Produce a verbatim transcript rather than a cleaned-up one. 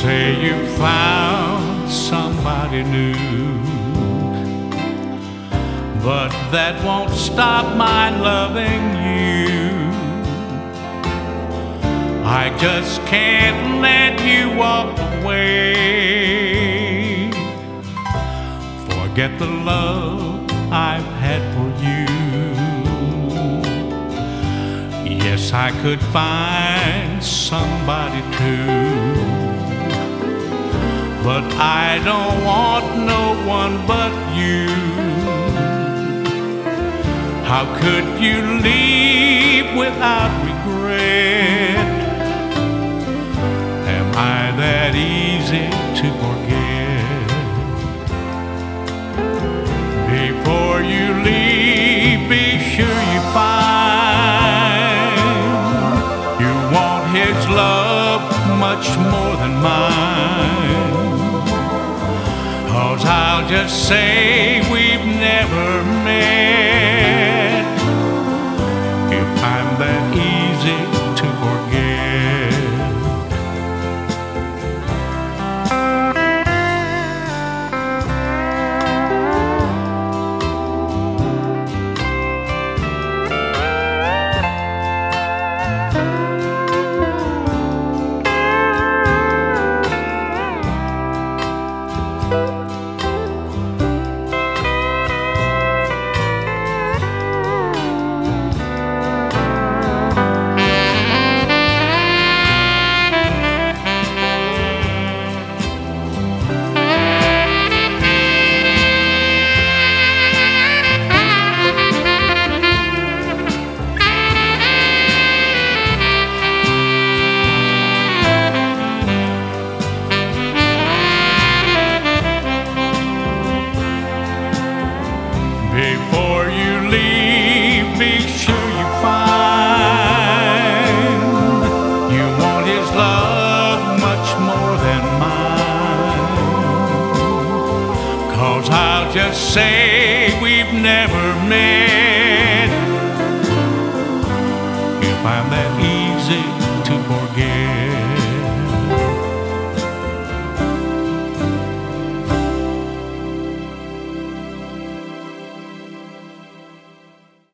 say you found somebody new, but that won't stop my loving you. I just can't let you walk away. Forget the love I've had for you. Yes, I could find somebody too, but I don't want no one but you. How could you leave without regret? Am I that easy to forget? Before you leave, be sure you find you want his love much more than mine. 'Cause I'll just say we've never met if I'm that easy to forget. Before you leave, be sure you find you want his love much more than mine. 'Cause I'll just say we've never met if I'm that easy to forget.